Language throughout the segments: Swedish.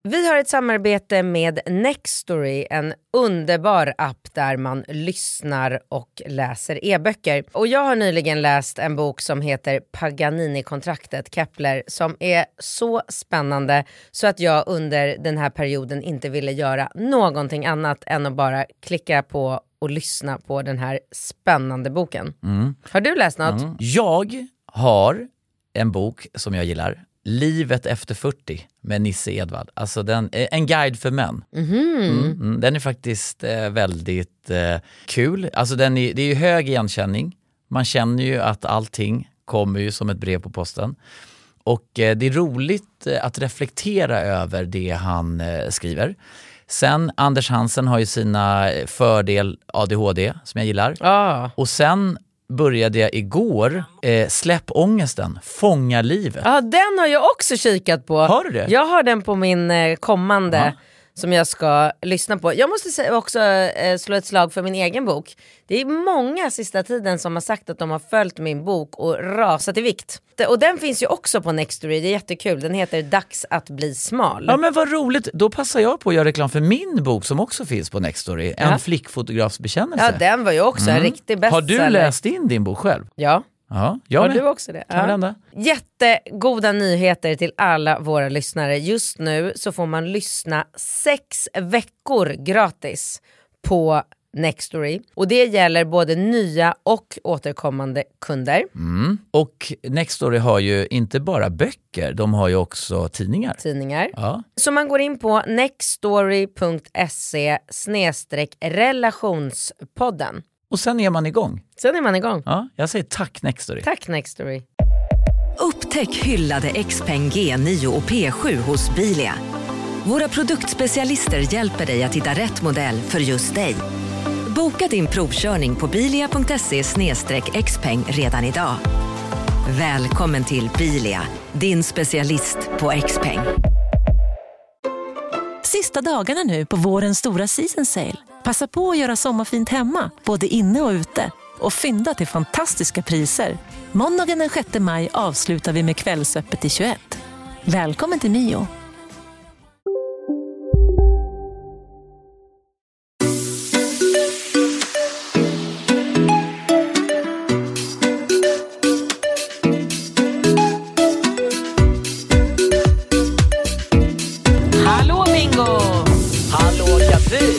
Vi har ett samarbete med Nextory, en underbar app där man lyssnar och läser e-böcker. Och jag har nyligen läst en bok som heter Paganini-kontraktet, Kepler, som är så spännande så att jag under den här perioden inte ville göra någonting annat än att bara klicka på och lyssna på den här spännande boken. Har du läst något? Jag har en bok som jag gillar. Livet efter 40 med Nisse Edvard. Alltså en guide för män. Den är faktiskt väldigt kul. Alltså det är ju hög igenkänning. Man känner ju att allting kommer ju som ett brev på posten. Och det är roligt att reflektera över det han skriver. Sen Anders Hansen har ju sina fördel ADHD som jag gillar. Och sen började jag igår Släpp ångesten, fånga livet. Ja, den har jag också kikat på. Har du det? Jag har den på min kommande som jag ska lyssna på. Jag måste också slå ett slag för min egen bok. Det är många sista tiden som har sagt att de har följt min bok och rasat i vikt. Och den finns ju också på Nextory, det är jättekul. Den heter Dags att bli smal. Ja, men vad roligt. Då passar jag på att göra reklam för min bok som också finns på Nextory. En flickfotografs bekännelse. Ja, den var ju också en riktig bestseller. Har du läst in din bok själv? Ja. Ja, jag har med. du också det? Ja. Jättegoda nyheter till alla våra lyssnare. Just nu så får man lyssna 6 veckor gratis på Nextory. Och det gäller både nya och återkommande kunder. Och Nextory har ju inte bara böcker, de har ju också tidningar. Ja. Så man går in på nextory.se/relationspodden. Och sen är man igång. Ja, jag säger tack Nextory. Tack Nextory. Upptäck hyllade XPeng G9 och P7 hos Bilia. Våra produktspecialister hjälper dig att hitta rätt modell för just dig. Boka din provkörning på bilia.se/xpeng redan idag. Välkommen till Bilia, din specialist på XPeng. Sista dagarna nu på vårens stora season sale. Passa på att göra sommarfint hemma, både inne och ute. Och fynda till fantastiska priser. Måndagen den 6 maj avslutar vi med kvällsöppet till 21. Välkommen till Mio. Hallå Bingo! Hallå Katrin!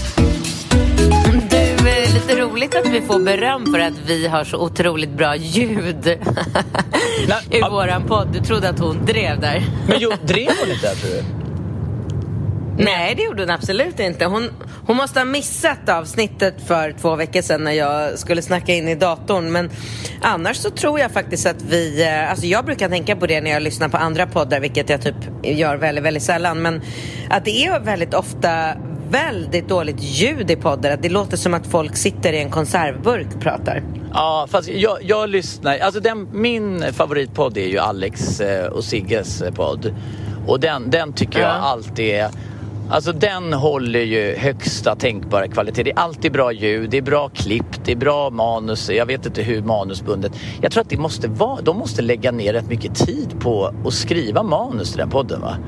Roligt att vi får beröm för att vi har så otroligt bra ljud i våran podd. Du trodde att hon drev där. Men drev hon inte där, tror du? Nej, det gjorde hon absolut inte. Hon måste ha missat avsnittet för 2 veckor sedan när jag skulle snacka in i datorn. Men annars så tror jag faktiskt att vi... Alltså jag brukar tänka på det när jag lyssnar på andra poddar, vilket jag typ gör väldigt, väldigt sällan. Men att det är väldigt ofta väldigt dåligt ljud i poddar. Att det låter som att folk sitter i en konservburk och pratar. Ja, fast jag lyssnar. Alltså min favoritpodd är ju Alex och Sigges podd. Och den tycker jag alltid är... Alltså den håller ju högsta tänkbara kvalitet. Det är alltid bra ljud, det är bra klipp, det är bra manus. Jag vet inte hur manusbundet. Jag tror att de måste lägga ner rätt mycket tid på att skriva manus till den podden, va?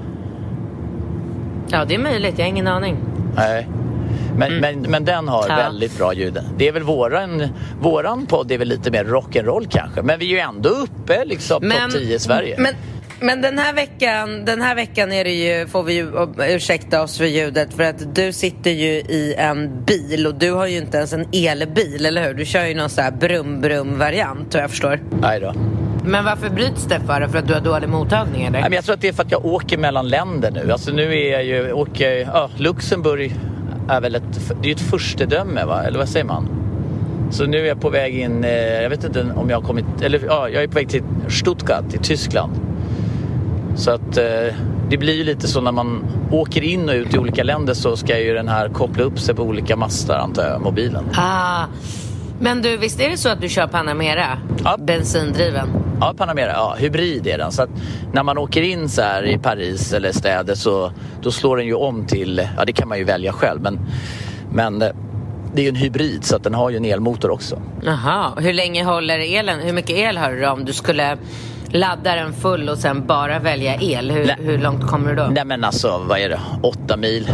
Ja, det är möjligt. Jag har ingen aning. Nej. Men den har väldigt bra ljud. Det är väl våran podd är väl lite mer rock'n'roll kanske. Men vi är ju ändå uppe liksom topp 10 i Sverige. Men den här veckan är det ju, får vi ju ursäkta oss för ljudet, för att du sitter ju i en bil och du har ju inte ens en elbil, eller hur? Du kör ju någon sån här brum-brum-variant, tror jag förstår. Nej då. Men varför bryts det för att du har dålig mottagning, eller? Nej, men jag tror att det är för att jag åker mellan länder nu. Alltså nu är jag ju, Luxemburg är väl det är ett förstedöme, va? Eller vad säger man? Så nu är jag på väg in, jag vet inte om jag har kommit, jag är på väg till Stuttgart i Tyskland. Så att det blir ju lite så när man åker in och ut i olika länder, så ska ju den här koppla upp sig på olika master, antar jag, mobilen. Men du, visst är det så att du kör Panamera? Ja. Bensindriven? Ja, Panamera, hybrid är den. Så att när man åker in så här i Paris eller städer, så då slår den ju om till, det kan man ju välja själv, men det är ju en hybrid, så att den har ju en elmotor också. Jaha, hur länge håller elen? Hur mycket el har du då om du skulle laddar den full och sen bara välja el, hur långt kommer du då? Nej men alltså, vad är det? 8 mil.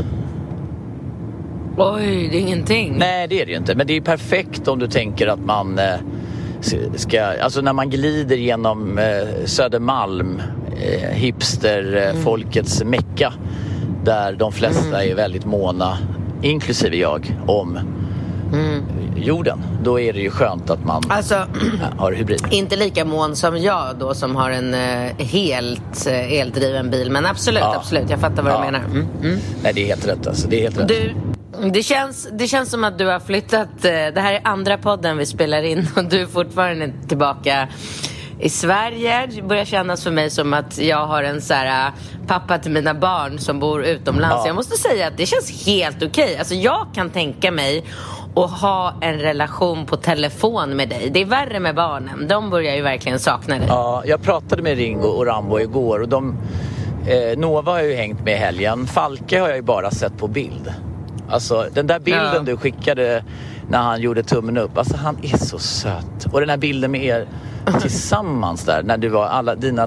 Oj, det är ingenting. Nej, det är det ju inte. Men det är perfekt om du tänker att man ska... Alltså när man glider genom Södermalm, hipster, folkets mecka, där de flesta är väldigt måna, inklusive jag, om jorden. Då är det ju skönt att man har hybrid. Inte lika mån som jag då, som har en helt eldriven bil. Men absolut, jag fattar vad du menar. Nej, det är helt rätt alltså. Det är helt rätt. Det känns som att du har flyttat. Det här är andra podden vi spelar in och du är fortfarande tillbaka i Sverige. Det börjar kännas för mig som att jag har en så här pappa till mina barn som bor utomlands. Jag måste säga att det känns helt okej. Alltså jag kan tänka mig att ha en relation på telefon med dig. Det är värre med barnen. De börjar ju verkligen sakna dig. Ja, jag pratade med Ringo och Rambo igår och Nova har ju hängt med i helgen. Falke har jag ju bara sett på bild. Alltså den där bilden du skickade när han gjorde tummen upp. Alltså han är så söt. Och den här bilden med er tillsammans där, när du var alla dina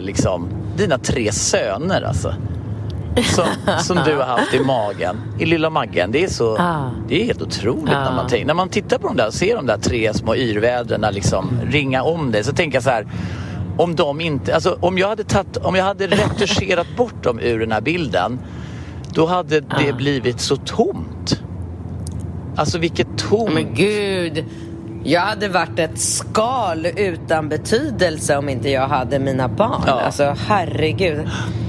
tre söner alltså. Som du har haft i magen, i lilla Maggen. Det är så det är helt otroligt när man tittar på dem där och ser de där 3 små yrvädren liksom ringa om dig, så tänker jag så här, om de inte, alltså om jag hade retuscherat bort dem ur den här bilden, då hade det blivit så tomt. Alltså vilket tomt. Men gud, jag hade varit ett skal utan betydelse om inte jag hade mina barn. Alltså herregud.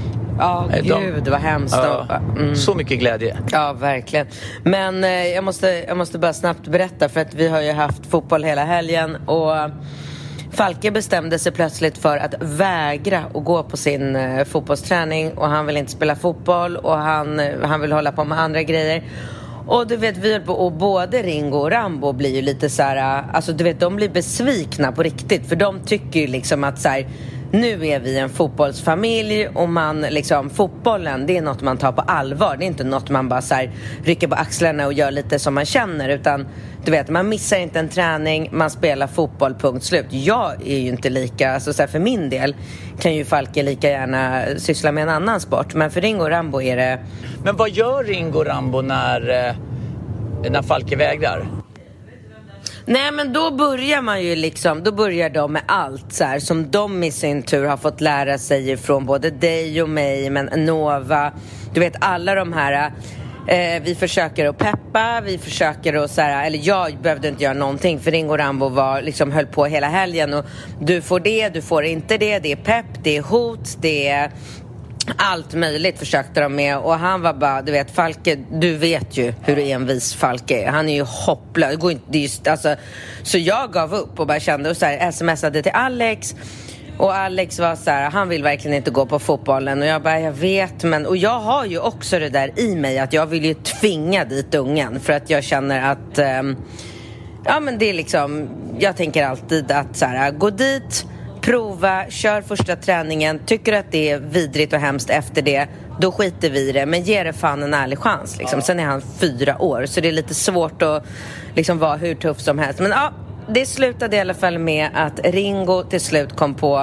Gud vad hemskt. Så mycket glädje. Ja, verkligen. Men jag måste bara snabbt berätta, för att vi har ju haft fotboll hela helgen och Falke bestämde sig plötsligt för att vägra att gå på sin fotbollsträning, och han vill inte spela fotboll och han vill hålla på med andra grejer. Och du vet, och både Ringo och Rambo blir ju lite så här, alltså du vet, de blir besvikna på riktigt, för de tycker ju liksom att så här, nu är vi en fotbollsfamilj och man liksom, fotbollen, det är något man tar på allvar. Det är inte något man bara så här rycker på axlarna och gör lite som man känner, utan du vet, man missar inte en träning, man spelar fotboll, punkt slut. Jag är ju inte lika, alltså så här, för min del kan ju Falke lika gärna syssla med en annan sport, men för Ringo och Rambo är det... Men vad gör Ringo och Rambo när Falke vägrar? Nej, men då börjar man ju liksom, då börjar de med allt så här, som de i sin tur har fått lära sig från både dig och mig, men Nova, du vet, alla de här vi försöker att peppa, vi försöker att så här, eller jag behövde inte göra någonting, för Ringo och Rambo var liksom, höll på hela helgen och du får det, du får inte det, det är pepp, det är hot, det är allt möjligt försökte de med, och han var bara, du vet, Falke, du vet ju hur envis Falke är. Han är ju hopplös. Det går inte, det är just, alltså, så jag gav upp och bara kände, och så här, smsade till Alex, och Alex var så här, han vill verkligen inte gå på fotbollen, och jag bara, jag vet, men, och jag har ju också det där i mig att jag vill ju tvinga dit ungen, för att jag känner att ja, men det är liksom, jag tänker alltid att så här, gå dit, prova, kör första träningen, tycker att det är vidrigt och hemskt efter det, då skiter vi i det, men ger det fan en ärlig chans liksom. Sen är han 4 år, så det är lite svårt att liksom vara hur tuff som helst, men ja, det slutade i alla fall med att Ringo till slut kom på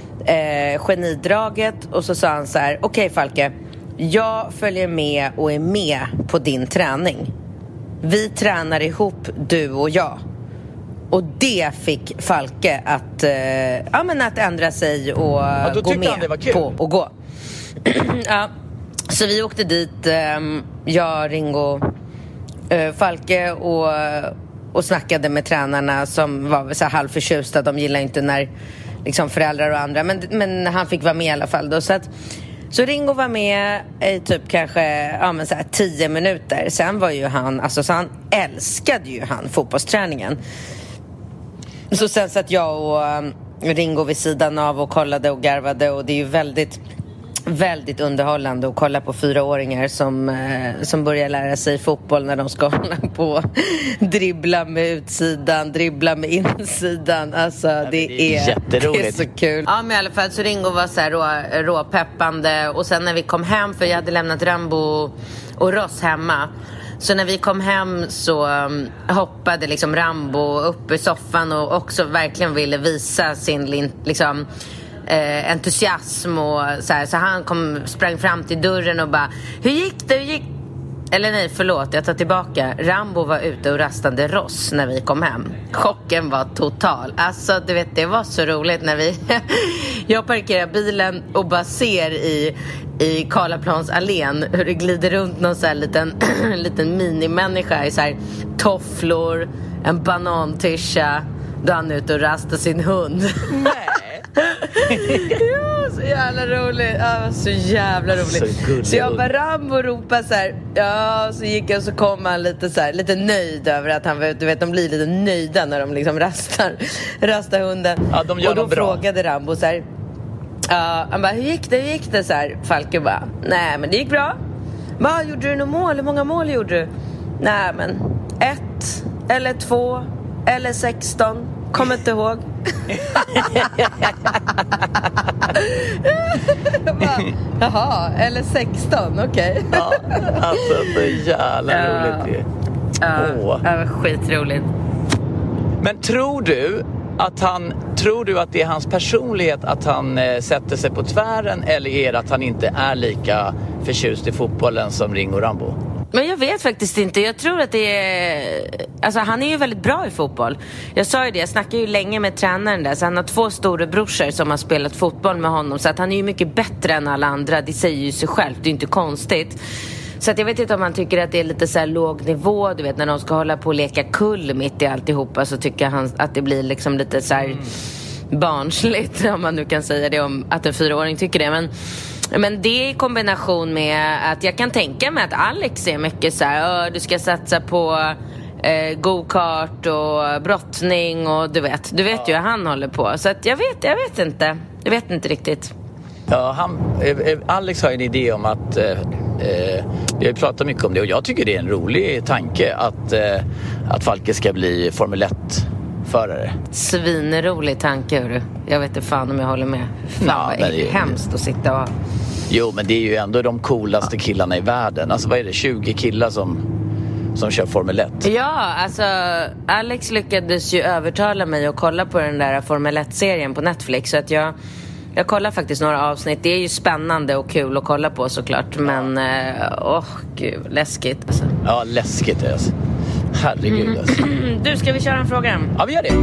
genidraget, och så sa han så här: okej, Falke, jag följer med och är med på din träning, vi tränar ihop, du och jag. Och det fick Falke att att ändra sig och gå med på att gå. Ja, så vi åkte dit, jag, Ringo, Falke och snackade med tränarna som var så här halvförtjusta. De gillar inte när liksom föräldrar och andra, men han fick vara med i alla fall då. Så Ringo var med i typ kanske så här 10 minuter. Sen var ju han, alltså, så han älskade ju han fotbollsträningen. Så sen satt jag och Ringo vid sidan av och kollade och garvade, och det är ju väldigt, väldigt underhållande att kolla på 4-åringar som börjar lära sig fotboll när de ska hålla på dribbla med utsidan, dribbla med insidan. Alltså det är jätteroligt. Det är så kul. Ja, men i alla fall så Ringo var så här råpeppande, och sen när vi kom hem, för jag hade lämnat Rambo och Ross hemma, så när vi kom hem så hoppade liksom Rambo upp i soffan och också verkligen ville visa sin liksom entusiasm och så han sprang fram till dörren och bara, hur gick det? Eller nej, förlåt, jag tar tillbaka. Rambo var ute och rastade ross när vi kom hem. Chocken var total. Alltså, du vet, det var så roligt när jag parkerar bilen och bara ser i Karlaplans allén hur det glider runt någon så här liten minimänniska i så här tofflor, en banantischa, då han är ute och rastar sin hund. Nej. Ja, så jävla roligt. Ja, så jävla roligt. Så jag bara Rambo ropade så här. Ja, så gick jag och så kom han lite nöjd över att han, du vet, de blir lite nöjda när de liksom rastar hunden. Ja, de gör. Och då frågade Rambo så här. Han bara, hur gick det så här? Falke bara, nej men det gick bra. Gjorde du något mål? Hur många mål gjorde du? Nej men 1 eller 2 eller 16. Kommer inte ihåg. Jaha, eller 16, okej. Ja, alltså så jävla roligt det. Det var skitroligt. Men tror du att det är hans personlighet att han sätter sig på tvären, eller är det att han inte är lika förtjust i fotbollen som Ringo Rambo? Men jag vet faktiskt inte. Jag tror att det är... Alltså han är ju väldigt bra i fotboll. Jag sa ju det, jag snackade ju länge med tränaren där. Så han har 2 storebrorsor som har spelat fotboll med honom. Så att han är ju mycket bättre än alla andra. Det säger ju sig själv, det är inte konstigt. Så att jag vet inte om han tycker att det är lite så här låg nivå. Du vet, när de ska hålla på och leka kull mitt i alltihopa, så tycker han att det blir liksom lite så här barnsligt, om man nu kan säga det, om att en 4-åring tycker det. Men det i kombination med att jag kan tänka mig att Alex är mycket så här, du ska satsa på go-kart och brottning och du vet ju hur han håller på. Så att jag vet inte riktigt. Ja, Alex har en idé om att vi har pratat mycket om det, och jag tycker det är en rolig tanke att Falke ska bli Formel 1-förare. Svinrolig tanke, hörru. Jag vet inte fan om jag håller med. Fan, vad är hemskt att sitta och... Jo, men det är ju ändå de coolaste killarna i världen. Alltså vad är det, 20 killar som kör Formel 1? Ja, alltså Alex lyckades ju övertala mig att kolla på den där Formel 1-serien på Netflix. Så att jag kollar faktiskt några avsnitt. Det är ju spännande och kul att kolla på såklart. Men, gud, läskigt alltså. Ja, läskigt alltså. Herregud alltså. Du, ska vi köra en fråga? Ja, vi gör det.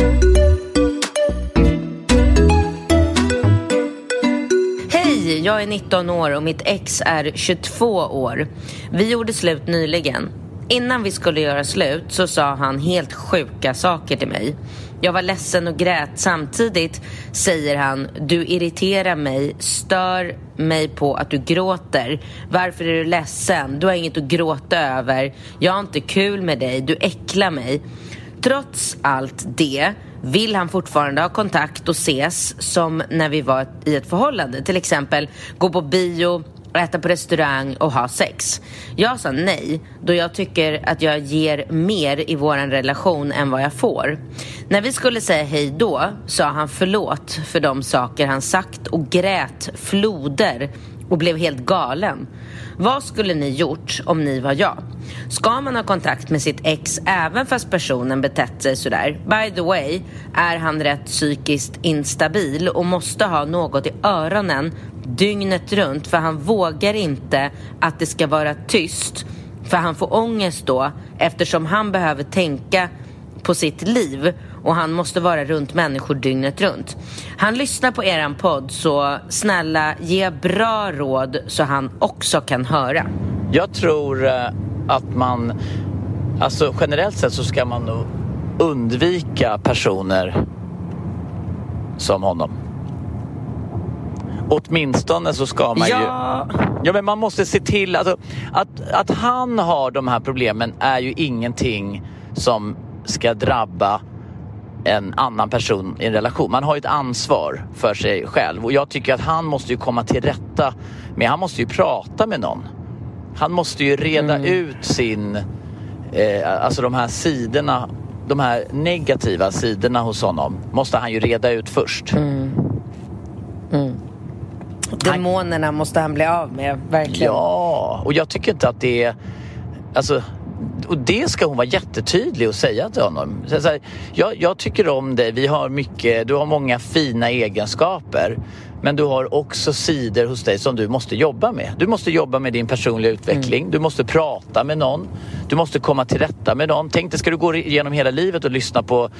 Hej, jag är 19 år och mitt ex är 22 år. Vi gjorde slut nyligen. Innan vi skulle göra slut så sa han helt sjuka saker till mig. Jag var ledsen och grät. Samtidigt säger han, du irriterar mig, stör mig på att du gråter. Varför är du ledsen? Du har inget att gråta över. Jag har inte kul med dig, du äcklar mig. Trots allt det vill han fortfarande ha kontakt och ses som när vi var i ett förhållande. Till exempel gå på bio, äta på restaurang och ha sex. Jag sa nej, då jag tycker att jag ger mer i våran relation än vad jag får. När vi skulle säga hej då sa han förlåt för de saker han sagt och grät floder och blev helt galen. Vad skulle ni gjort om ni var jag? Ska man ha kontakt med sitt ex även fast personen betett sig sådär? By the way, är han rätt psykiskt instabil och måste ha något i öronen dygnet runt, för han vågar inte att det ska vara tyst, för han får ångest då eftersom han behöver tänka på sitt liv och han måste vara runt människor dygnet runt. Han lyssnar på eran podd, så snälla ge bra råd så han också kan höra. Jag tror att man, alltså generellt sett så ska man nog undvika personer som honom. Åtminstone så ska man ju... Ja, men man måste se till alltså, att han har de här problemen är ju ingenting som ska drabba en annan person i en relation. Man har ju ett ansvar för sig själv, och jag tycker att han måste ju komma till rätta med, han måste ju prata med någon. Han måste ju reda ut sin alltså de här sidorna, de här negativa sidorna hos honom måste han ju reda ut först. Demonerna måste han bli av med, verkligen. Ja, och jag tycker inte att det är... Alltså, och det ska hon vara jättetydlig och säga till honom. Så här, jag tycker om dig, du har många fina egenskaper, men du har också sidor hos dig som du måste jobba med. Du måste jobba med din personliga utveckling. Du måste prata med någon. Du måste komma till rätta med någon. Tänk dig, ska du gå igenom hela livet och lyssna på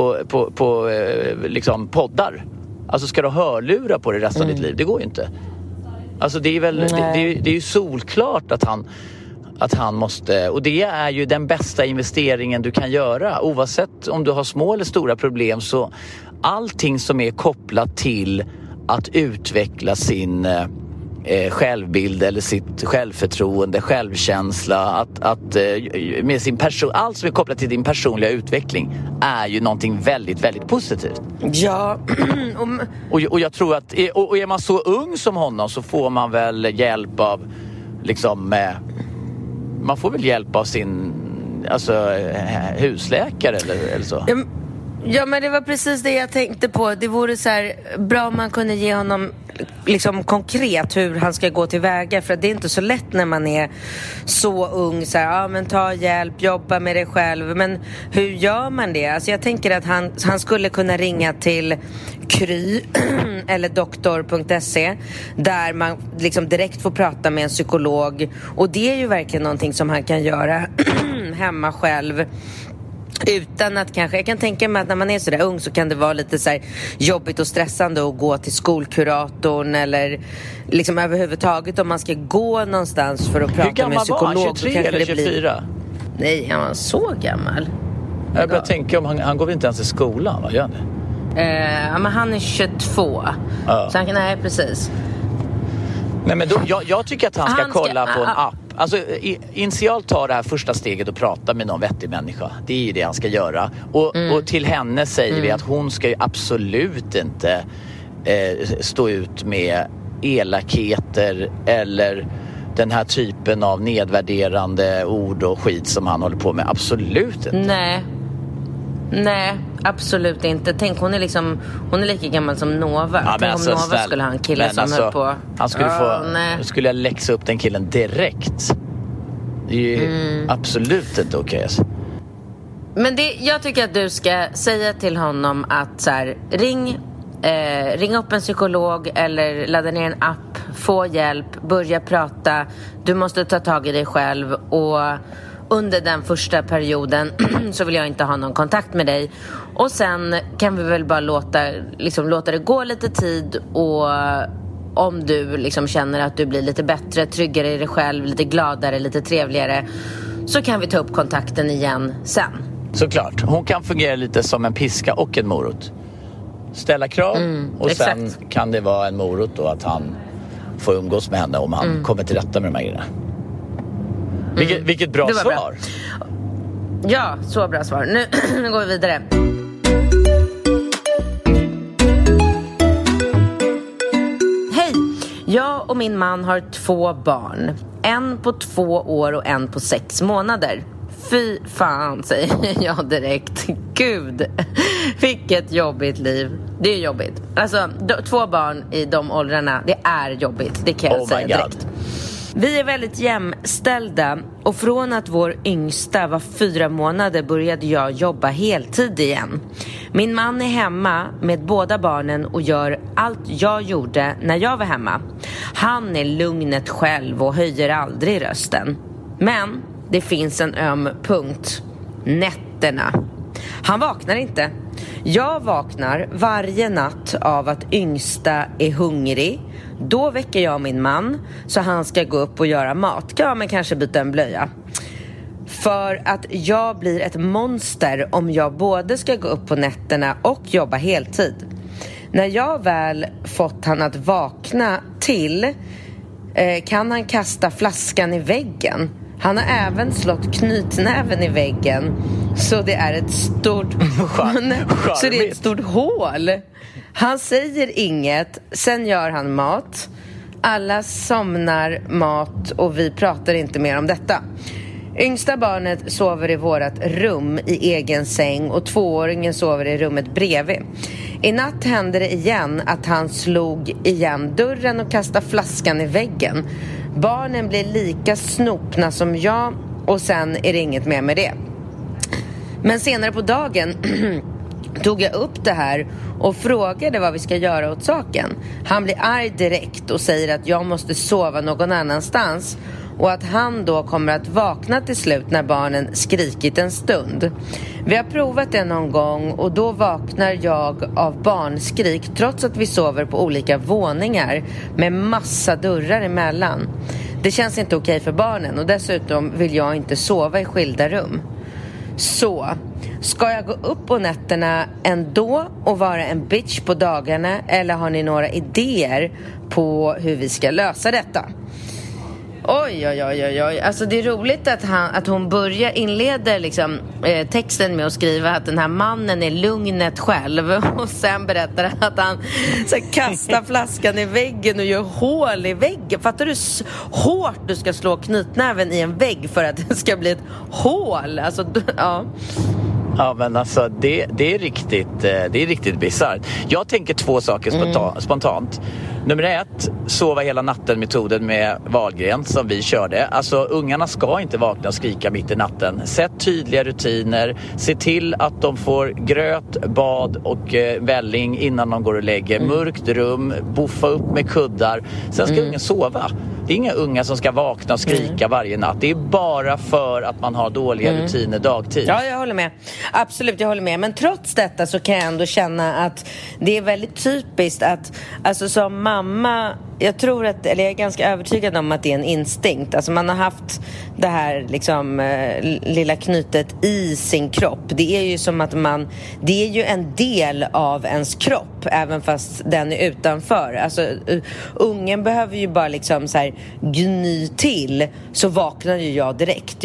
liksom poddar? Alltså ska du hörlura på det resten av ditt liv? Det går ju inte. Alltså det är väl det är ju solklart att han måste, och det är ju den bästa investeringen du kan göra, oavsett om du har små eller stora problem. Så allting som är kopplat till att utveckla sin självbild eller sitt självförtroende, självkänsla, med sin allt som är kopplat till din personliga utveckling är ju någonting väldigt, väldigt positivt. Ja. Och jag tror att och är man så ung som honom så får man väl hjälp av liksom man får väl hjälp av sin husläkare eller så. Ja, men det var precis det jag tänkte på. Det vore så här bra om man kunde ge honom liksom konkret hur han ska gå tillväga, för att det är inte så lätt när man är så ung så här, men ta hjälp, jobba med dig själv. Men hur gör man det? Alltså jag tänker att han skulle kunna ringa till Kry eller doktor.se där man liksom direkt får prata med en psykolog, och det är ju verkligen någonting som han kan göra hemma själv. Utan att kanske, jag kan tänka mig att när man är så där ung så kan det vara lite så här jobbigt och stressande att gå till skolkuratorn eller liksom överhuvudtaget om man ska gå någonstans för att prata med en psykolog. Hur gammal var han? 23 eller 24? Nej, han var så gammal. Jag börjar tänka om han går väl inte ens i skolan, vad gör han det? Men han är 22. Så han kan, nej precis. Nej, men då, jag tycker att han ska kolla på en app. Alltså initialt ta det här första steget och prata med någon vettig människa. Det är ju det han ska göra. Och till henne säger vi att hon ska ju absolut inte stå ut med elakheter eller den här typen av nedvärderande ord och skit som han håller på med. Absolut inte. Nej, absolut inte. Tänk, hon är lika gammal som Nova. Ja, tänk om Nova skulle ha en kille som höll på. Han skulle jag läxa upp den killen direkt. Det är ju absolut inte okej. Men jag tycker att du ska säga till honom att så här, ring upp en psykolog eller ladda ner en app, få hjälp, börja prata. Du måste ta tag i dig själv, och under den första perioden så vill jag inte ha någon kontakt med dig. Och sen kan vi väl bara låta det gå lite tid, och om du liksom känner att du blir lite bättre, tryggare i dig själv, lite gladare, lite trevligare, så kan vi ta upp kontakten igen sen. Såklart, hon kan fungera lite som en piska och en morot. Ställa krav och exakt. Sen kan det vara en morot då att han får umgås med henne om han kommer till rätta med de här grejerna. Vilket bra svar. Bra. Ja, så bra svar. Nu går vi vidare. Hej! Jag och min man har 2 barn. En på 2 år och en på 6 månader. Fy fan, säger jag direkt. Gud, vilket jobbigt liv. Det är jobbigt. Alltså, 2 barn i de åldrarna, det är jobbigt. Det kan jag säga direkt. Vi är väldigt jämställda, och från att vår yngsta var 4 månader började jag jobba heltid igen. Min man är hemma med båda barnen och gör allt jag gjorde när jag var hemma. Han är lugnet själv och höjer aldrig rösten. Men det finns en öm punkt. Nätterna. Han vaknar inte. Jag vaknar varje natt av att yngsta är hungrig. Då väcker jag min man så han ska gå upp och göra mat. Ja, men kanske byta en blöja. För att jag blir ett monster om jag både ska gå upp på nätterna och jobba heltid. När jag väl fått han att vakna till kan han kasta flaskan i väggen. Han har även slått knytnäven i väggen. Så det är ett stort så det är ett stort hål. Han säger inget. Sen gör han mat. Alla somnar, mat, och vi pratar inte mer om detta. Yngsta barnet sover i vårat rum i egen säng, och 2-åringen sover i rummet bredvid. I natt hände det igen att han slog igen dörren och kastade flaskan i väggen. Barnen blir lika snopna som jag Och sen är det inget mer med det. Men senare på dagen tog jag upp det här och frågade vad vi ska göra åt saken. Han blir arg direkt och säger att jag måste sova någon annanstans och att han då kommer att vakna till slut när barnen skrikit en stund. Vi har provat det någon gång och då vaknar jag av barnskrik trots att vi sover på olika våningar med massa dörrar emellan. Det känns inte okej för barnen och dessutom vill jag inte sova i skilda rum. Så, ska jag gå upp på nätterna ändå och vara en bitch på dagarna, eller har ni några idéer på hur vi ska lösa detta? Oj. Alltså det är roligt att hon inleder liksom, texten med att skriva att den här mannen är lugnet själv. Och sen berättar att han så här, kastar flaskan i väggen och gör hål i väggen. Fattar du hårt du ska slå knytnäven i en vägg för att det ska bli ett hål? Alltså, ja. Ja, men alltså det är riktigt bisarrt. Jag tänker 2 saker spontant. Nummer 1, sova hela natten-metoden med Wahlgren som vi körde. Alltså ungarna ska inte vakna och skrika mitt i natten. Sätt tydliga rutiner. Se till att de får gröt, bad och välling innan de går och lägger. Mörkt rum, buffa upp med kuddar. Sen ska ungen sova. Det är inga unga som ska vakna och skrika varje natt. Det är bara för att man har dåliga rutiner dagtid. Ja, jag håller med. Absolut, jag håller med. Men trots detta så kan jag ändå känna att det är väldigt typiskt att, alltså som mamma, jag är ganska övertygad om att det är en instinkt. Alltså man har haft det här liksom lilla knytet i sin kropp. Det är ju som att det är ju en del av ens kropp, även fast den är utanför. Alltså ungen behöver ju bara liksom så här gny till, så vaknar ju jag direkt.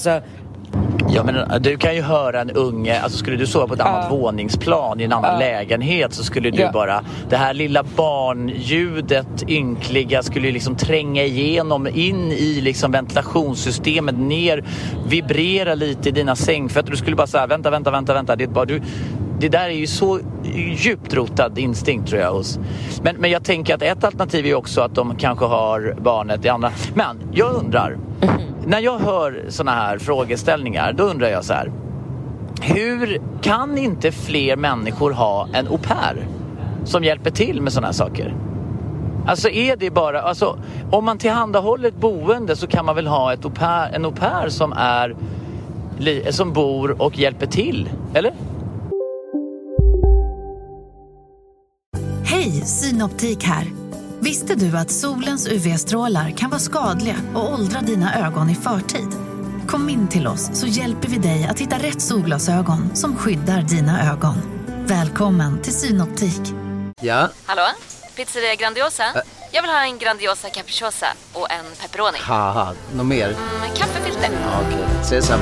Ja, men du kan ju höra en unge, alltså skulle du sova på ett annat våningsplan i en annan lägenhet, så skulle du bara, det här lilla barnljudet ynkliga skulle ju liksom tränga igenom in i liksom ventilationssystemet, ner, vibrera lite i dina sängfötter. Du skulle bara säga vänta. Det är bara det där är ju så djupt rotad instinkt, tror jag, hos. Men jag tänker att ett alternativ är också att de kanske har barnet i andra. Men jag undrar, när jag hör såna här frågeställningar, då undrar jag så här: hur kan inte fler människor ha en au pair som hjälper till med såna här saker? Alltså är det bara, alltså om man tillhandahåller ett boende, så kan man väl ha en au pair som bor och hjälper till, eller? Hej, Synoptik här. Visste du att solens UV-strålar kan vara skadliga och åldra dina ögon i förtid? Kom in till oss så hjälper vi dig att hitta rätt solglasögon som skyddar dina ögon. Välkommen till Synoptik. Ja? Hallå? Pizzeria Grandiosa? Jag vill ha en Grandiosa capriciosa och en pepperoni. Haha, något mer? Kaffefilter. Ja, okej, ses samma.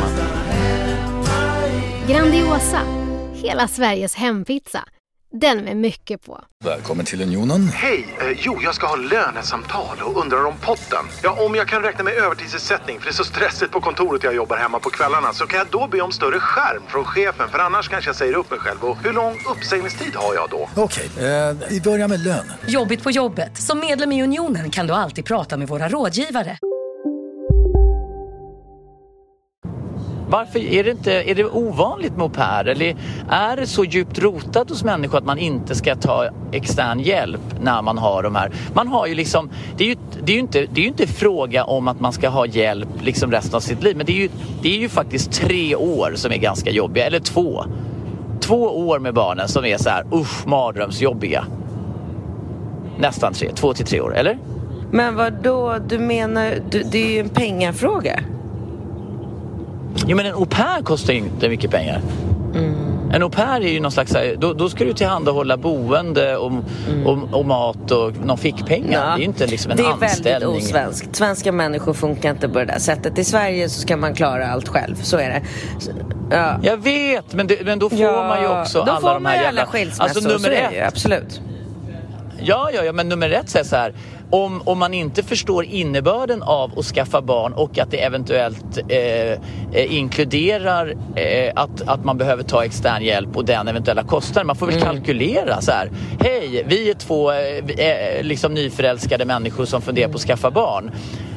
Grandiosa, hela Sveriges hempizza. Den med mycket på. Välkommen till Unionen. Hej, jag ska ha lönesamtal och undrar om potten. Ja, om jag kan räkna med övertidsersättning, för det är så stressigt på kontoret, jag jobbar hemma på kvällarna. Så kan jag då be om större skärm från chefen, för annars kanske jag säger upp mig själv. Och hur lång uppsägningstid har jag då? Okej, vi börjar med lön. Jobbigt på jobbet. Som medlem i Unionen kan du alltid prata med våra rådgivare. Varför är det ovanligt med au pair? Eller är det så djupt rotat hos människor att man inte ska ta extern hjälp när man har de här? Man har ju liksom, det är ju inte fråga om att man ska ha hjälp liksom resten av sitt liv, men det är ju faktiskt 3 år som är ganska jobbiga, eller 2 år med barnen som är så här mardrömsjobbiga. Nästan 2 till 3 år, eller? Men vad då? Du menar, det är ju en pengafråga. Jo, men en au pair kostar ju inte mycket pengar. En au pair är ju någon slags, då ska du tillhandahålla boende och mat och någon fickpengar. Ja, det är ju inte liksom en anställning. Det är väldigt osvenskt. Svenska människor funkar inte på det där sättet. I Sverige så ska man klara allt själv, så är det. Ja. Jag vet, men då får man ju också alla de här jävla skilsmässor, alltså nummer 1. Absolut. Ja, men nummer 1 är så här: om man inte förstår innebörden av att skaffa barn och att det eventuellt inkluderar att man behöver ta extern hjälp och den eventuella kostnaden. Man får väl kalkylera så här: hej, vi är 2 liksom nyförälskade människor som funderar på att skaffa barn.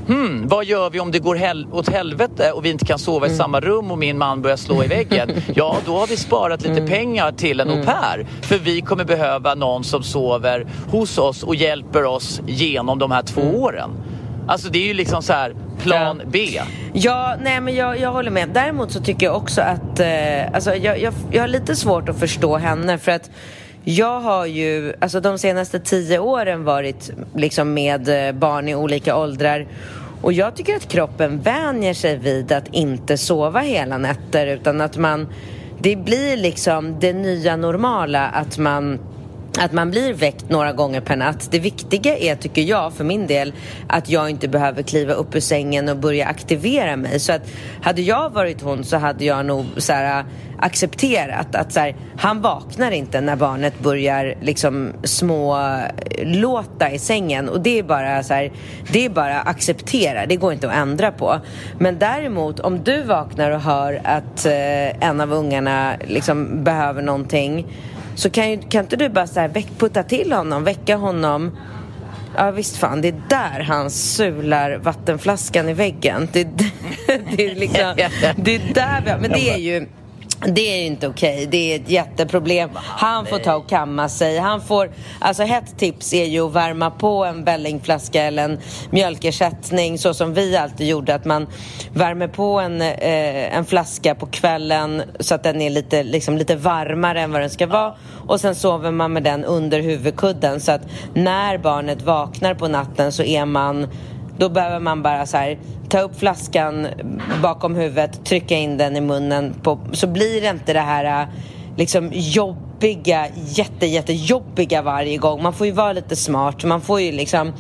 vad gör vi om det går åt helvete och vi inte kan sova i samma rum och min man börjar slå i väggen? Ja, då har vi sparat lite pengar till en au pair. För vi kommer behöva någon som sover hos oss och hjälper oss genom de här 2 åren. Alltså det är ju liksom så här plan B. Ja, nej men jag håller med. Däremot så tycker jag också att alltså jag har lite svårt att förstå henne, för att jag har ju alltså de senaste 10 åren varit liksom med barn i olika åldrar, och jag tycker att kroppen vänjer sig vid att inte sova hela nätter, utan att det blir liksom det nya normala att man blir väckt några gånger per natt. Det viktiga är, tycker jag, för min del, att jag inte behöver kliva upp ur sängen och börja aktivera mig. Så att hade jag varit hon så hade jag nog så här, accepterat att så här, han vaknar inte när barnet börjar liksom små låta i sängen, och det är bara så här, det är bara acceptera, det går inte att ändra på. Men däremot om du vaknar och hör att en av ungarna liksom behöver någonting, så kan inte du bara så här putta till honom, väcka honom. Ja visst fan, det är där han sular vattenflaskan i väggen. Det är liksom, det är där men det är ju inte okej. Det är ett jätteproblem. Han får ta och kamma sig. Alltså ett tips är ju att värma på en vällingflaska eller en mjölkersättning, så som vi alltid gjorde, att man värmer på en flaska på kvällen så att den är lite varmare än vad den ska vara, och sen sover man med den under huvudkudden, så att när barnet vaknar på natten så då behöver man bara så här, ta upp flaskan bakom huvudet, trycka in den i munnen så blir det inte det här liksom jobbiga, jättejobbiga varje gång. Man får ju vara lite smart. Man får ju liksom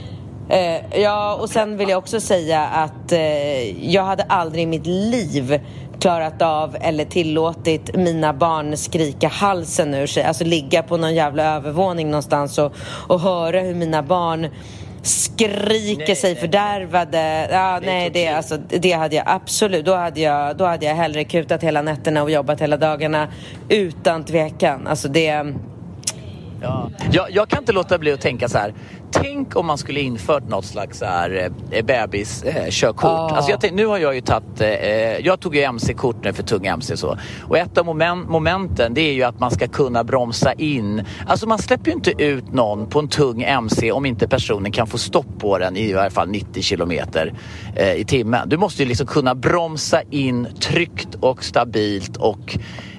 ja, och sen vill jag också säga att jag hade aldrig i mitt liv klarat av eller tillåtit mina barn skrika halsen ur sig, alltså ligga på någon jävla övervåning någonstans och höra hur mina barn skriker sig fördärvade. Ja, det hade jag absolut. Då hade jag hellre kutat hela nätterna och jobbat hela dagarna utan tvekan. Alltså det. Ja. Jag kan inte låta bli att tänka så här. Tänk om man skulle infört något slags så här bebis-körkort. Alltså nu har jag ju jag tog ju MC-kort nu för tung MC så. Och ett av momenten, det är ju att man ska kunna bromsa in. Alltså man släpper ju inte ut någon på en tung MC om inte personen kan få stopp på den i alla fall 90 kilometer i timmen. Du måste ju liksom kunna bromsa in tryggt och stabilt och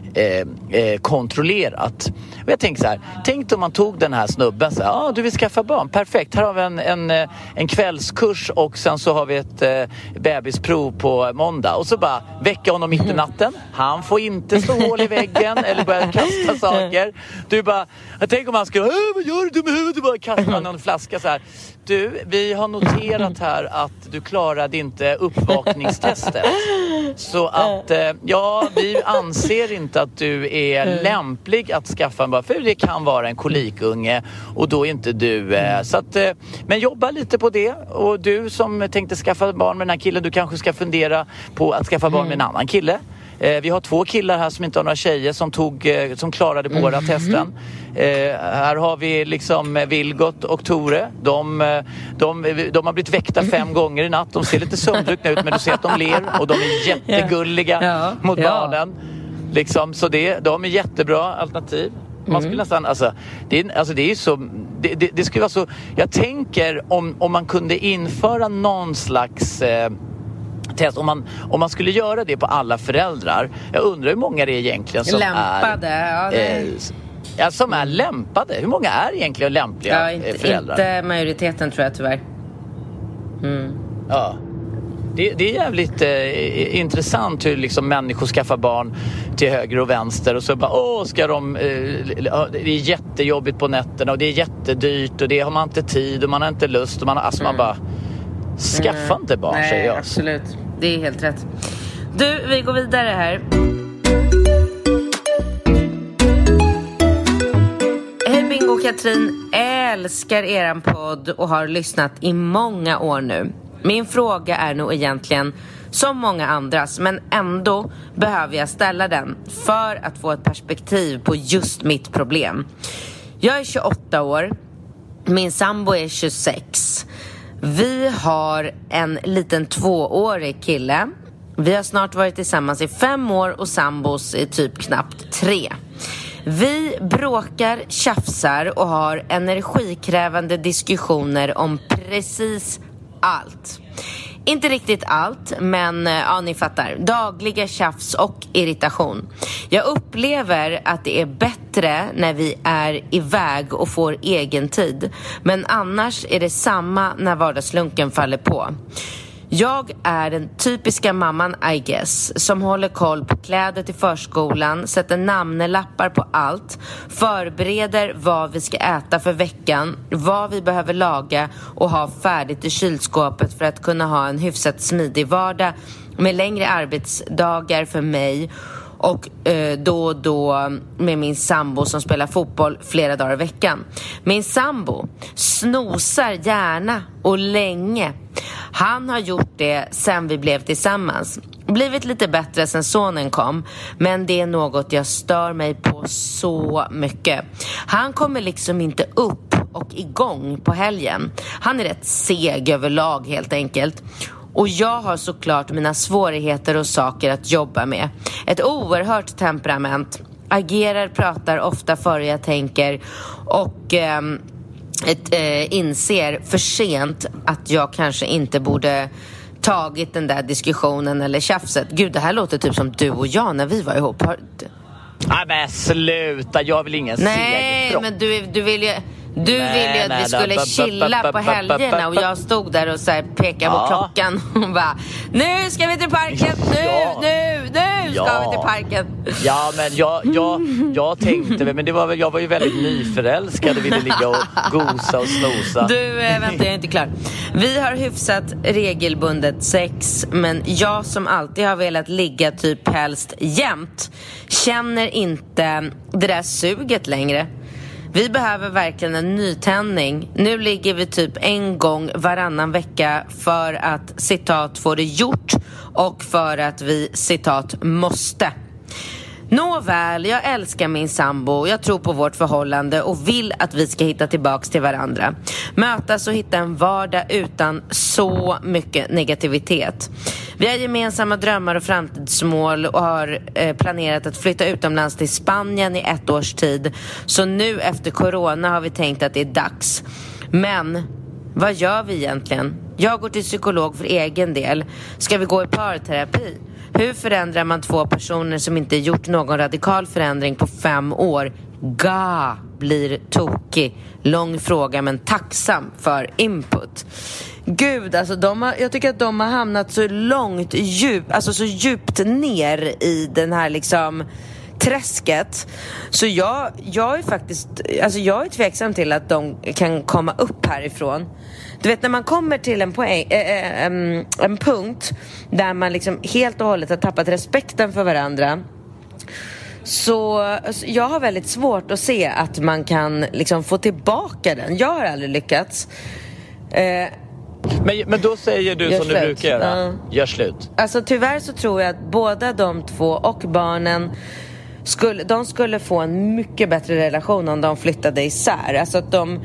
kontrollerat. Och jag tänker så här, tänk om man tog den här snubben så här, du vill skaffa barn, perfekt, här har vi en kvällskurs och sen så har vi ett bebisprov på måndag, och så bara väcka honom mitt i natten, han får inte slå hål i väggen eller börja kasta saker. Du bara, jag tänker om han skulle, vad gör du med huvudet? Du bara kastar någon flaska så här. Du, vi har noterat här att du klarade inte uppvakningstestet. Så att, vi anser inte att du är lämplig att skaffa en barn. För det kan vara en kolikunge och då är inte du. Så att, men jobba lite på det. Och du som tänkte skaffa barn med den här killen, du kanske ska fundera på att skaffa barn med en annan kille. Vi har 2 killar här som inte har några tjejer som klarade båda testen. Här har vi liksom Vilgot och Tore. De har blivit väckta 5 gånger i natt. De ser lite sömndruckna ut, men du ser att de ler och de är jättegulliga mot barnen. Liksom, så de är jättebra alternativ. Man skulle nästan, det är så, det skulle vara så. Jag tänker om man kunde införa någon slags test, om man skulle göra det på alla föräldrar. Jag undrar hur många det är egentligen som lämpade, som är lämpade. Hur många är egentligen lämpliga föräldrar? Inte majoriteten, tror jag tyvärr. Ja. Det är jävligt intressant hur liksom människor skaffar barn till höger och vänster och så bara, ska de det är jättejobbigt på nätterna och det är jättedyrt och det har man inte tid och man har inte lust och man bara skaffa inte barn. Nej, absolut. Det är helt rätt. Du, vi går vidare här. Hej Bingo och Katrin, älskar eran podd och har lyssnat i många år nu. Min fråga är nog egentligen som många andras, men ändå behöver jag ställa den för att få ett perspektiv på just mitt problem. Jag är 28 år, min sambo är 26. Vi har en liten 2-årig kille. Vi har snart varit tillsammans i 5 år och sambos i typ knappt 3. Vi bråkar, tjafsar och har energikrävande diskussioner om precis allt. Inte riktigt allt, men ja, ni fattar. Dagliga tjafs och irritation. Jag upplever att det är bättre när vi är iväg och får egen tid. Men annars är det samma när vardagslunken faller på. Jag är den typiska mamman, I guess, som håller koll på kläder till förskolan, sätter namnelappar på allt, förbereder vad vi ska äta för veckan, vad vi behöver laga och ha färdigt i kylskåpet för att kunna ha en hyfsat smidig vardag med längre arbetsdagar för mig och då och då med min sambo som spelar fotboll flera dagar i veckan. Min sambo snosar gärna och länge. Han har gjort det sen vi blev tillsammans. Blivit lite bättre sen sonen kom, men det är något jag stör mig på så mycket. Han kommer liksom inte upp och igång på helgen. Han är rätt seg överlag helt enkelt. Och jag har såklart mina svårigheter och saker att jobba med. Ett oerhört temperament. Agerar, pratar ofta före jag tänker. Och inser för sent att jag kanske inte borde tagit den där diskussionen eller tjafset. Gud, det här låter typ som du och jag när vi var ihop. Nej men sluta, jag vill ingen Nej, segerpropp. men du vill ju... Du ville ju att vi skulle chilla på helgerna och jag stod där och så här pekade på klockan och bara, nu ska vi till parken, nu ska vi till parken. Ja, men jag tänkte, men det var väl, jag var ju väldigt nyförälskad och ville ligga och gosa och snosa. Du, vänta, jag är inte klar. Vi har hyfsat regelbundet sex, men jag som alltid har velat ligga typ helst jämt känner inte det där suget längre. Vi behöver verkligen en nytändning. Nu ligger vi typ en gång varannan vecka för att, citat, få det gjort och för att vi, citat, måste. Nåväl, jag älskar min sambo, jag tror på vårt förhållande och vill att vi ska hitta tillbaks till varandra. Mötas och hitta en vardag utan så mycket negativitet. Vi har gemensamma drömmar och framtidsmål och har planerat att flytta utomlands till Spanien i 1 års tid. Så nu efter corona har vi tänkt att det är dags. Men vad gör vi egentligen? Jag går till psykolog för egen del. Ska vi gå i parterapi? Hur förändrar man 2 personer som inte gjort någon radikal förändring på 5 år? Blir tokig. Lång fråga, men tacksam för input. Gud, alltså jag tycker att de har hamnat så långt alltså så djupt ner i den här liksom träsket. Så jag är faktiskt, alltså jag är tveksam till att de kan komma upp härifrån. Du vet, när man kommer till en punkt där man liksom helt och hållet har tappat respekten för varandra, så jag har väldigt svårt att se att man kan liksom få tillbaka den. Jag har aldrig lyckats. Men då säger du som du brukar göra. Gör slut. Alltså tyvärr så tror jag att båda de 2 och barnen skulle få en mycket bättre relation om de flyttade isär. Alltså att de...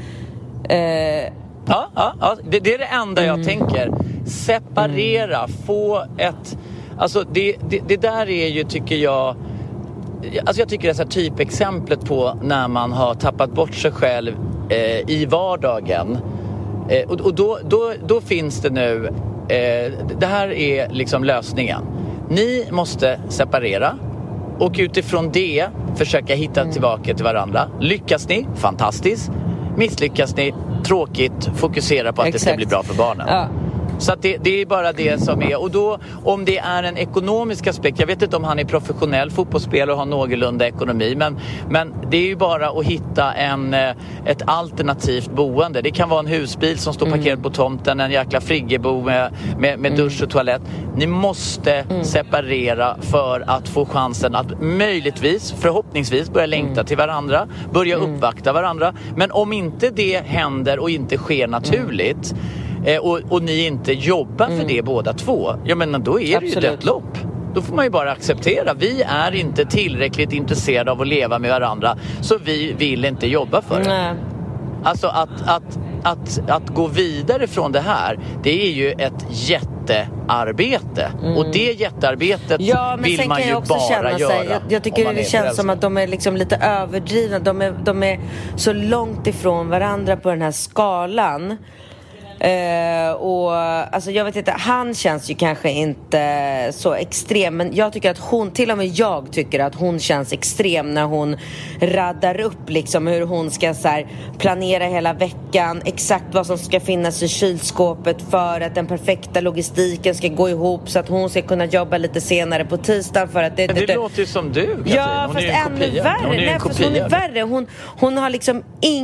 Ja, det är det enda jag tänker. Separera, få ett... Alltså det där är ju, tycker jag... Alltså jag tycker det är så här typexemplet på när man har tappat bort sig själv i vardagen. Och då finns det nu... det här är liksom lösningen. Ni måste separera och utifrån det försöka hitta tillbaka till varandra. Lyckas ni? Fantastiskt. Misslyckas ni? Tråkigt. Fokusera på att det ska bli bra för barnen. Ja. Så att det är bara det som är. Och då, om det är en ekonomisk aspekt, jag vet inte om han är professionell fotbollsspelare och har någorlunda ekonomi, men det är ju bara att hitta ett alternativt boende. Det kan vara en husbil som står parkerad på tomten, en jäkla friggebo med dusch och toalett. Ni måste separera för att få chansen att möjligtvis, förhoppningsvis, börja längta till varandra, börja uppvakta varandra. Men om inte det händer och inte sker naturligt, och ni inte jobbar för det båda 2, ja men då är det ju dött lopp. Då får man ju bara acceptera. Vi är inte tillräckligt intresserade av att leva med varandra, så vi vill inte jobba för det. Alltså att gå vidare från det här, det är ju ett jättearbete. Och det jättearbetet vill man ju bara göra. Jag tycker det känns som att de är liksom lite överdrivna. De är så långt ifrån varandra på den här skalan. Och alltså jag vet inte, han känns ju kanske inte så extrem, men jag tycker att hon, till och med jag tycker att hon känns extrem när hon raddar upp liksom hur hon ska så här, planera hela veckan, exakt vad som ska finnas i kylskåpet för att den perfekta logistiken ska gå ihop så att hon ska kunna jobba lite senare på tisdag för att det låter ju som du, Katrin. Ja, hon fast ännu värre. Hon är värre. Hon har liksom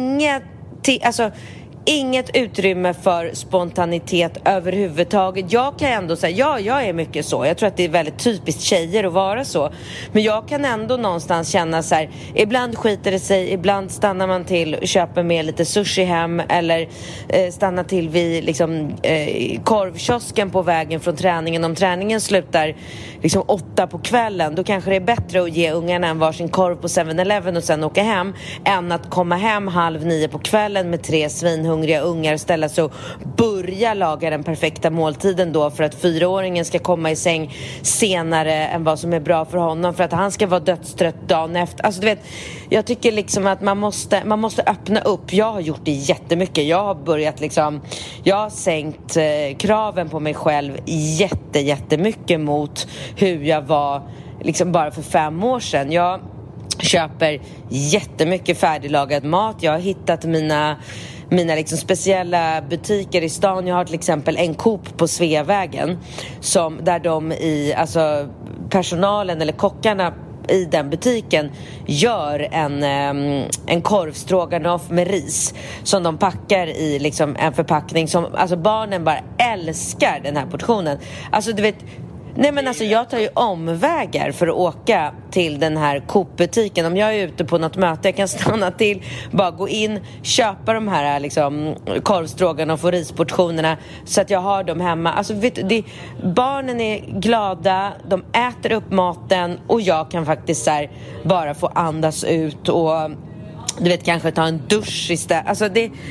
inget utrymme för spontanitet överhuvudtaget. Jag kan ändå säga, jag är mycket så. Jag tror att det är väldigt typiskt tjejer att vara så. Men jag kan ändå någonstans känna så här, ibland skiter det sig, ibland stannar man till och köper med lite sushi hem eller stannar till vid liksom, korvkiosken på vägen från träningen. Om träningen slutar liksom 8 på kvällen, då kanske det är bättre att ge ungarna en varsin korv på 7-Eleven och sen åka hem än att komma hem 8:30 på kvällen med 3 svinhungriga ungar, ställa sig och börja laga den perfekta måltiden då för att 4-åringen ska komma i säng senare än vad som är bra för honom för att han ska vara dödstrött dagen efter. Alltså du vet, jag tycker liksom att man måste öppna upp. Jag har gjort det jättemycket. Jag har börjat liksom, jag har sänkt kraven på mig själv jättemycket mot hur jag var liksom bara för 5 år sedan. Jag köper jättemycket färdiglagad mat. Jag har hittat mina liksom speciella butiker i stan. Jag har till exempel en Coop på Sveavägen där alltså personalen eller kockarna i den butiken gör en korvstroganoff med ris som de packar i liksom en förpackning som, alltså barnen bara älskar den här portionen. Alltså du vet, nej men alltså jag tar ju omvägar för att åka till den här Coop-butiken. Om jag är ute på något möte, jag kan stanna till, bara gå in, köpa de här liksom korvstrågarna och risportionerna så att jag har dem hemma. Alltså vet du, barnen är glada, de äter upp maten och jag kan faktiskt så här, bara få andas ut och du vet kanske ta en dusch istället. Alltså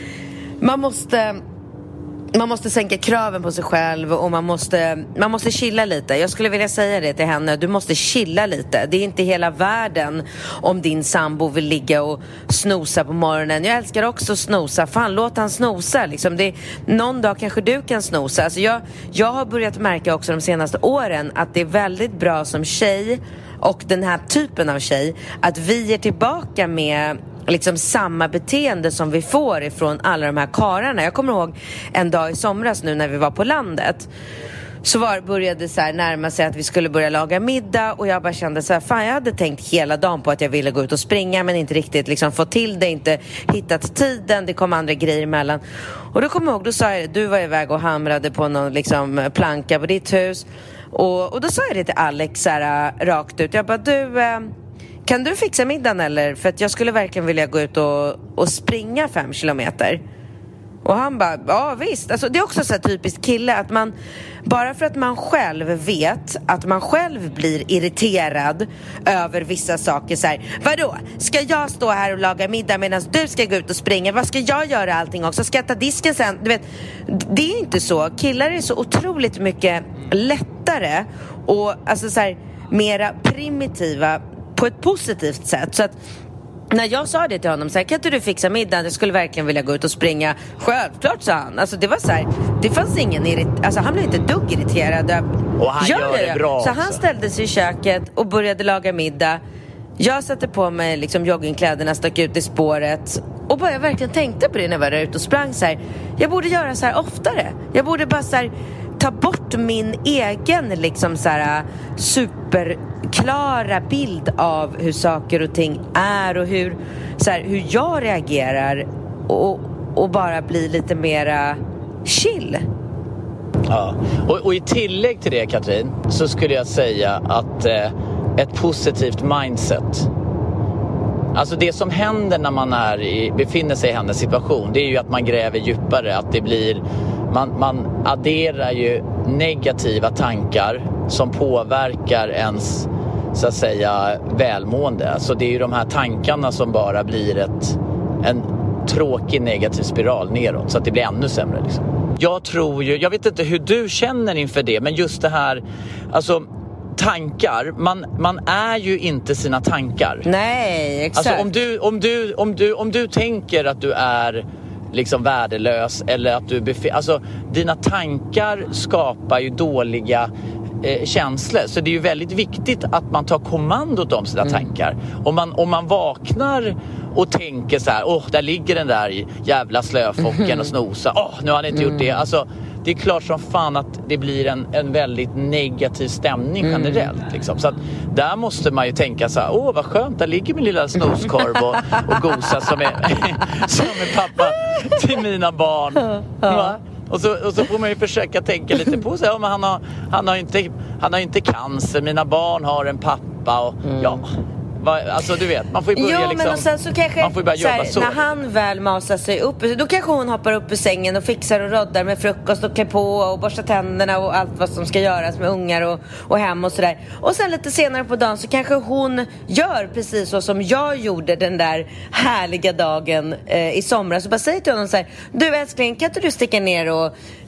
man måste sänka kraven på sig själv och man måste chilla lite. Jag skulle vilja säga det till henne. Du måste chilla lite. Det är inte hela världen om din sambo vill ligga och snosa på morgonen. Jag älskar också att snosa. Fan, låt han snosa. Liksom. Någon dag kanske du kan snosa. Alltså jag har börjat märka också de senaste åren att det är väldigt bra som tjej och den här typen av tjej att vi är tillbaka med liksom samma beteende som vi får ifrån alla de här kararna. Jag kommer ihåg en dag i somras nu när vi var på landet, så började så här närma sig att vi skulle börja laga middag och jag bara kände så här, fan, jag hade tänkt hela dagen på att jag ville gå ut och springa men inte riktigt liksom få till det, inte hittat tiden, det kom andra grejer emellan. Och då kommer jag ihåg, då sa jag, du var iväg och hamrade på någon liksom planka på ditt hus och då sa jag det till Alex så här, rakt ut, jag bara, du kan du fixa middagen eller? För att jag skulle verkligen vilja gå ut och springa 5 kilometer. Och han bara, ja visst. Alltså, det är också så här typiskt kille att man, bara för att man själv vet att man själv blir irriterad över vissa saker så här, vadå? Ska jag stå här och laga middag medan du ska gå ut och springa? Vad ska jag göra allting också? Ska jag ta disken sen? Du vet, det är inte så. Killar är så otroligt mycket lättare och alltså så här, mera primitiva på ett positivt sätt. Så att när jag sa det till honom så här, kan inte du fixa middagen? Jag skulle verkligen vilja gå ut och springa. Självklart, sa han. Alltså det var så här, det fanns ingen alltså han blev inte dugg irriterad. Och han gör det bra. Så han ställde sig i köket och började laga middag. Jag satte på mig liksom joggingkläderna, stack ut i spåret och bara jag verkligen tänkte på det när jag var där ute och sprang så här, jag borde göra så här oftare. Jag borde bara så här ta bort min egen liksom så här superklara bild av hur saker och ting är och hur jag reagerar och bara bli lite mera chill. Ja. Och i tillägg till det, Katrin, så skulle jag säga att ett positivt mindset. Alltså det som händer när man befinner sig i hennes situation, det är ju att man gräver djupare, att det blir man adderar ju negativa tankar som påverkar ens, så att säga, välmående. Så det är ju de här tankarna som bara blir tråkig negativ spiral neråt så att det blir ännu sämre liksom. Jag vet inte hur du känner inför det, men just det här, alltså tankar, man är ju inte sina tankar. Nej, exakt. Alltså om du tänker att du är liksom värdelös eller att du alltså dina tankar skapar ju dåliga känslor, så det är ju väldigt viktigt att man tar kommandot om sina tankar. Om man vaknar och tänker så här, där ligger den där jävla slöfocken och snosa, nu har han inte gjort det. Alltså det är klart som fan att det blir en väldigt negativ stämning generellt liksom. Så att där måste man ju tänka så här, vad skönt, där ligger min lilla snoskorv och gosa som är pappa till mina barn. Och så får man ju försöka tänka lite på sig, men han har inte cancer, mina barn har en pappa och alltså du vet, man får ju börja men och sen så kanske, man får ju börja jobba så. När han väl masar sig upp, då kanske hon hoppar upp ur sängen och fixar och roddar med frukost och klär på och borstar tänderna och allt vad som ska göras med ungar och hem och sådär. Och sen lite senare på dagen så kanske hon gör precis så som jag gjorde den där härliga dagen i somras. Så bara säger till honom så här: du älskling, kan inte du sticka ner och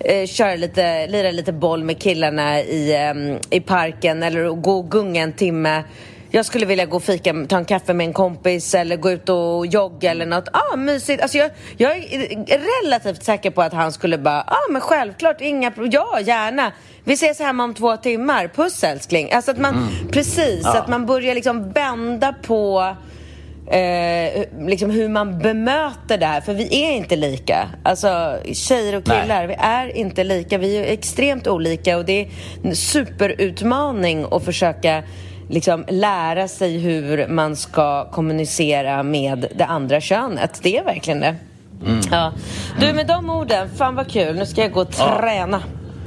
lira lite boll med killarna i parken eller gå och gunga en timme? Jag skulle vilja gå och fika, ta en kaffe med en kompis eller gå ut och jogga eller något. Mysigt. Alltså jag är relativt säker på att han skulle bara, men självklart, inga problem. Ja, gärna. Vi ses hemma om 2 timmar. Puss älskling. Alltså att man, precis, att man börjar liksom vända på liksom hur man bemöter det här. För vi är inte lika. Alltså tjejer och killar, vi är inte lika. Vi är extremt olika och det är en superutmaning att försöka liksom lära sig hur man ska kommunicera med det andra könet. Det är verkligen det. Ja. Du, med de orden, fan vad kul. Nu ska jag gå och träna.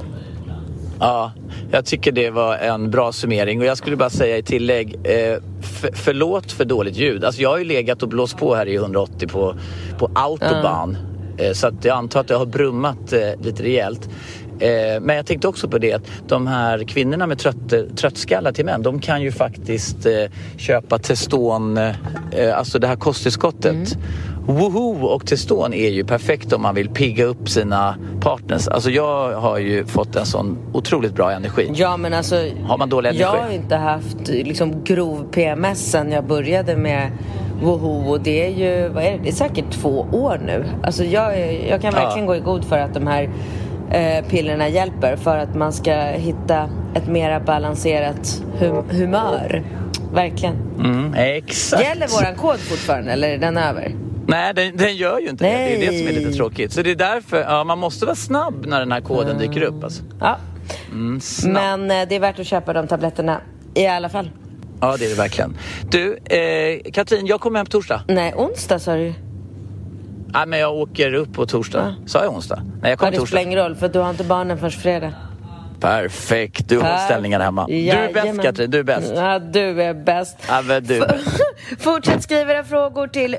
Ja, jag tycker det var en bra summering. Och jag skulle bara säga i tillägg, förlåt för dåligt ljud. Alltså jag har ju legat och blåst på här i 180 på autobahn. Så att jag antar att jag har brummat lite rejält. Men jag tänkte också på det att de här kvinnorna med tröttskallar till män, de kan ju faktiskt köpa Teston, alltså det här kosttillskottet. Woohoo och Teston är ju perfekt om man vill pigga upp sina partners. Alltså jag har ju fått en sån otroligt bra energi. Ja, men alltså har man dålig energi? Jag har inte haft liksom grov PMS sen jag började med Woohoo, och det är ju, vad är det? Det är säkert 2 år nu. Alltså jag kan verkligen gå i god för att de här pillerna hjälper för att man ska hitta ett mera balanserat humör. Verkligen. Exakt. Gäller våran kod fortfarande eller är den över? Nej, den gör ju inte det. Det är det som är lite tråkigt. Så det är därför man måste vara snabb när den här koden dyker upp alltså. Ja. Men det är värt att köpa de tabletterna i alla fall. Ja, det är det verkligen. Du, Katrin, jag kommer hem på torsdag. Nej, onsdag sa du. Nej, men jag åker upp på torsdag. Sa jag onsdag? Nej, jag kommer torsdag. Det spelar ingen roll för du har inte barnen förrän fredag. Perfekt, du har ställningen hemma. Du är bäst, Katrin, du är bäst. Ja, du är bäst. Ja, men du är bäst. Fortsätt skriva era frågor till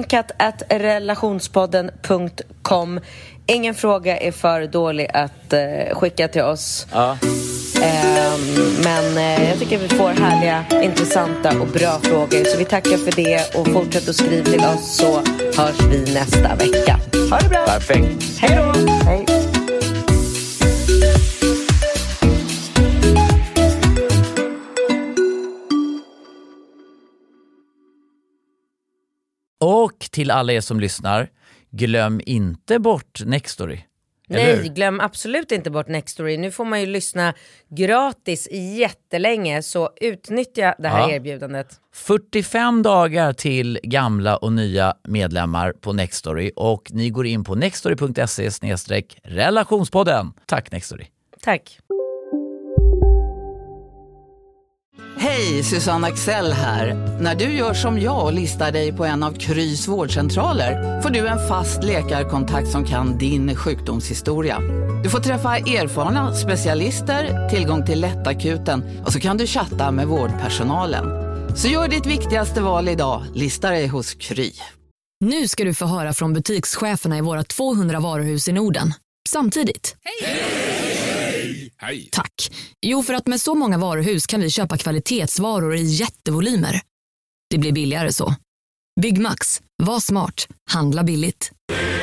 bindkatt@relationspodden.com. Ingen fråga är för dålig att skicka till oss. Ja. Men jag tycker vi får härliga, intressanta och bra frågor. Så vi tackar för det och fortsätt att skriva till oss, så hörs vi nästa vecka. Ha det bra. Perfekt. Hej då. Hej. Och till alla er som lyssnar, glöm inte bort Nextory. Nej, glöm absolut inte bort Nextory. Nu får man ju lyssna gratis jättelänge, så utnyttja det här erbjudandet. 45 dagar till gamla och nya medlemmar på Nextory, och ni går in på nextory.se/relationspodden. Tack Nextory. Tack. Hej, Susanne Axel här. När du gör som jag och listar dig på en av Krys vårdcentraler får du en fast läkarkontakt som kan din sjukdomshistoria. Du får träffa erfarna specialister, tillgång till lättakuten och så kan du chatta med vårdpersonalen. Så gör ditt viktigaste val idag, lista dig hos Kry. Nu ska du få höra från butikscheferna i våra 200 varuhus i Norden. Samtidigt. Hej! Hej. Tack. Jo, för att med så många varuhus kan vi köpa kvalitetsvaror i jättevolymer. Det blir billigare så. Byggmax. Var smart. Handla billigt.